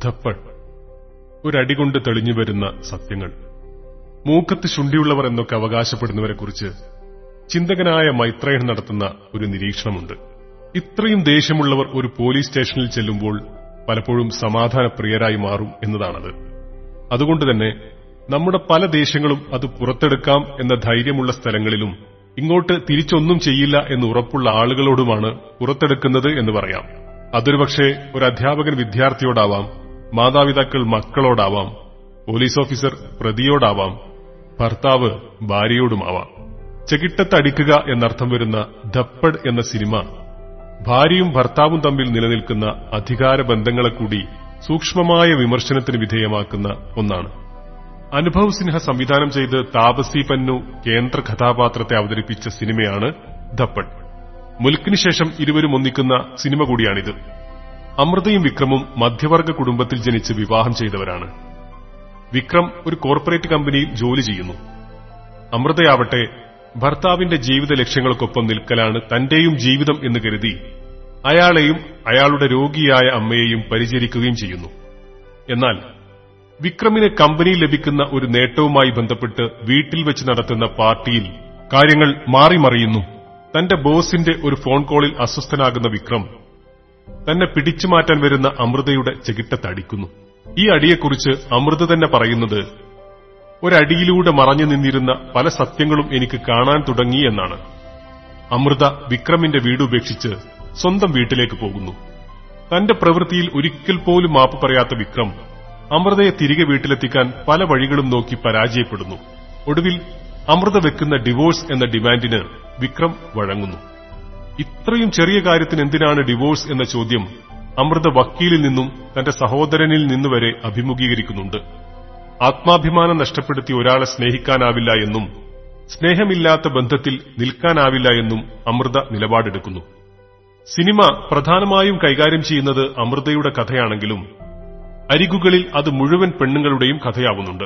ധപ്പഡ്, ഒരടികൊണ്ട് തെളിഞ്ഞുവരുന്ന സത്യങ്ങൾ. മൂക്കത്ത് ശുണ്ഠിയുള്ളവർ എന്നൊക്കെ അവകാശപ്പെടുന്നവരെക്കുറിച്ച് ചിന്തകനായ മൈത്രേയൻ നടത്തുന്ന ഒരു നിരീക്ഷണമുണ്ട്. ഇത്രയും ദേഷ്യമുള്ളവർ ഒരു പോലീസ് സ്റ്റേഷനിൽ ചെല്ലുമ്പോൾ പലപ്പോഴും സമാധാനപ്രിയരായി മാറും എന്നതാണത്. അതുകൊണ്ടുതന്നെ നമ്മുടെ പല ദേഷ്യങ്ങളും അത് പുറത്തെടുക്കാം എന്ന ധൈര്യമുള്ള സ്ഥലങ്ങളിലും ഇങ്ങോട്ട് തിരിച്ചൊന്നും ചെയ്യില്ല എന്ന് ഉറപ്പുള്ള ആളുകളോടുമാണ് പുറത്തെടുക്കുന്നത് എന്ന് പറയാം. അതൊരുപക്ഷെ ഒരു അധ്യാപകൻ വിദ്യാർത്ഥിയോടാവാം, മാതാപിതാക്കൾ മക്കളോടാവാം, പോലീസ് ഓഫീസർ പ്രതിയോടാവാം, ഭർത്താവ് ഭാര്യയോടുമാവാം. ചെകിട്ടത്തടിക്കുക എന്നർത്ഥം വരുന്ന ധപ്പഡ് എന്ന സിനിമ ഭാര്യയും ഭർത്താവും തമ്മിൽ നിലനിൽക്കുന്ന അധികാര ബന്ധങ്ങളെ കൂടി സൂക്ഷ്മമായ വിമർശനത്തിന് വിധേയമാക്കുന്ന ഒന്നാണ്. അനുഭവ് സിൻഹ സംവിധാനം ചെയ്ത് താപസി പന്നു കേന്ദ്ര കഥാപാത്രത്തെ അവതരിപ്പിച്ച സിനിമയാണ് ധപ്പഡ്. മുൽക്കിന് ശേഷം ഇരുവരും ഒന്നിക്കുന്ന സിനിമ കൂടിയാണിത്. അമൃതയും വിക്രമും മധ്യവർഗ കുടുംബത്തിൽ ജനിച്ച് വിവാഹം ചെയ്തവരാണ്. വിക്രം ഒരു കോർപ്പറേറ്റ് കമ്പനിയിൽ ജോലി ചെയ്യുന്നു. അമൃതയാവട്ടെ ഭർത്താവിന്റെ ജീവിത ലക്ഷ്യങ്ങൾക്കൊപ്പം നിൽക്കലാണ് തന്റെയും ജീവിതം എന്ന് കരുതി അയാളെയും അയാളുടെ രോഗിയായ അമ്മയെയും പരിചരിക്കുകയും ചെയ്യുന്നു. എന്നാൽ വിക്രമിന് കമ്പനിയിൽ ലഭിക്കുന്ന ഒരു നേട്ടവുമായി ബന്ധപ്പെട്ട് വീട്ടിൽ വെച്ച് നടത്തുന്ന പാർട്ടിയിൽ കാര്യങ്ങൾ മാറിമറിയുന്നു. തന്റെ ബോസിന്റെ ഒരു ഫോൺ കോളിൽ അസ്വസ്ഥനാകുന്ന വിക്രം തന്നെ പിടിച്ചുമാറ്റാൻ വരുന്ന അമൃതയുടെ ചെകിട്ടത്തടിക്കുന്നു. ഈ അടിയെക്കുറിച്ച് അമൃത തന്നെ പറയുന്നത്, ഒരടിയിലൂടെ മറഞ്ഞു നിന്നിരുന്ന പല സത്യങ്ങളും എനിക്ക് കാണാൻ തുടങ്ങി എന്നാണ്. അമൃത വിക്രമിന്റെ വീടുപേക്ഷിച്ച് സ്വന്തം വീട്ടിലേക്ക് പോകുന്നു. തന്റെ പ്രവൃത്തിയിൽ ഒരിക്കൽ പോലും മാപ്പ് പറയാത്ത വിക്രം അമൃതയെ തിരികെ വീട്ടിലെത്തിക്കാൻ പല വഴികളും നോക്കി പരാജയപ്പെടുന്നു. ഒടുവിൽ അമൃത വെക്കുന്ന ഡിവോഴ്സ് എന്ന ഡിമാൻഡിന് വിക്രം വഴങ്ങുന്നു. ഇത്രയും ചെറിയ കാര്യത്തിന് എന്തിനാണ് ഡിവോഴ്സ് എന്ന ചോദ്യം അമൃത വക്കീലിൽ നിന്നും തന്റെ സഹോദരനിൽ നിന്നുവരെ അഭിമുഖീകരിക്കുന്നുണ്ട്. ആത്മാഭിമാനം നഷ്ടപ്പെടുത്തി ഒരാളെ സ്നേഹിക്കാനാവില്ല എന്നും സ്നേഹമില്ലാത്ത ബന്ധത്തിൽ നിൽക്കാനാവില്ല എന്നും അമൃത നിലപാടെടുക്കുന്നു. സിനിമ പ്രധാനമായും കൈകാര്യം ചെയ്യുന്നത് അമൃതയുടെ കഥയാണെങ്കിലും അരികുകളിൽ അത് മുഴുവൻ പെണ്ണുങ്ങളുടെയും കഥയാവുന്നുണ്ട്.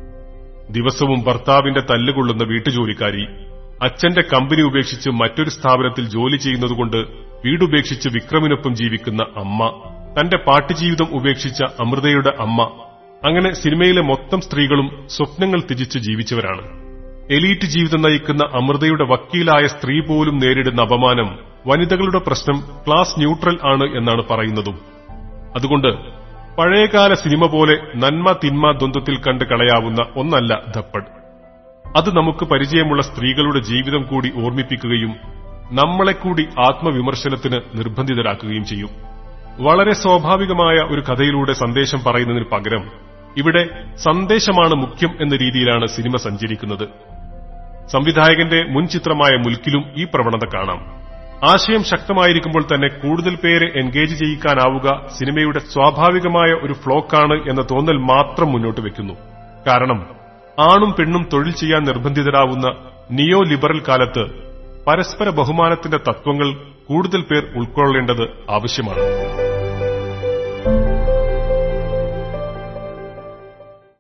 ദിവസവും ഭർത്താവിന്റെ തല്ലുകൊള്ളുന്ന വീട്ടുജോലിക്കാരി, അച്ഛന്റെ കമ്പനി ഉപേക്ഷിച്ച് മറ്റൊരു സ്ഥാപനത്തിൽ ജോലി ചെയ്യുന്നതുകൊണ്ട് വീടുപേക്ഷിച്ച് വിക്രമിനൊപ്പം ജീവിക്കുന്ന അമ്മ, തന്റെ പാട്ടുജീവിതം ഉപേക്ഷിച്ച അമൃതയുടെ അമ്മ, അങ്ങനെ സിനിമയിലെ മൊത്തം സ്ത്രീകളും സ്വപ്നങ്ങൾ ത്യജിച്ച് ജീവിച്ചവരാണ്. എലീറ്റ് ജീവിതം നയിക്കുന്ന അമൃതയുടെ വക്കീലായ സ്ത്രീ പോലും നേരിടുന്ന അപമാനം, വനിതകളുടെ പ്രശ്നം ക്ലാസ് ന്യൂട്രൽ ആണ് എന്നാണ് പറയുന്നതും. അതുകൊണ്ട് പഴയകാല സിനിമ പോലെ നന്മ തിന്മ ദ്വന്ദ്വത്തിൽ കണ്ട് കളയാവുന്ന ഒന്നല്ല ധപ്പഡ്. അത് നമുക്ക് പരിചയമുള്ള സ്ത്രീകളുടെ ജീവിതം കൂടി ഓർമ്മിപ്പിക്കുകയും നമ്മളെക്കൂടി ആത്മവിമർശനത്തിന് നിർബന്ധിതരാക്കുകയും ചെയ്യും. വളരെ സ്വാഭാവികമായ ഒരു കഥയിലൂടെ സന്ദേശം പറയുന്നതിന് പകരം ഇവിടെ സന്ദേശമാണ് മുഖ്യം എന്ന രീതിയിലാണ് സിനിമ സഞ്ചരിക്കുന്നത്. സംവിധായകന്റെ മുൻ ചിത്രമായ മുൽക്കിലും ഈ പ്രവണത കാണാം. ആശയം ശക്തമായിരിക്കുമ്പോൾ തന്നെ കൂടുതൽ പേരെ എൻഗേജ് ചെയ്യിക്കാനാവുക സിനിമയുടെ സ്വാഭാവികമായ ഒരു ഫ്ലോക്കാണ് എന്ന തോന്നൽ മാത്രം മുന്നോട്ട് വെക്കുന്നു. കാരണം ആണും പെണ്ണും തൊഴിൽ ചെയ്യാൻ നിർബന്ധിതരാവുന്ന നിയോ ലിബറൽ കാലത്ത് പരസ്പര ബഹുമാനത്തിന്റെ തത്വങ്ങൾ കൂടുതൽ പേർ ഉൾക്കൊള്ളേണ്ടത് ആവശ്യമാണ്.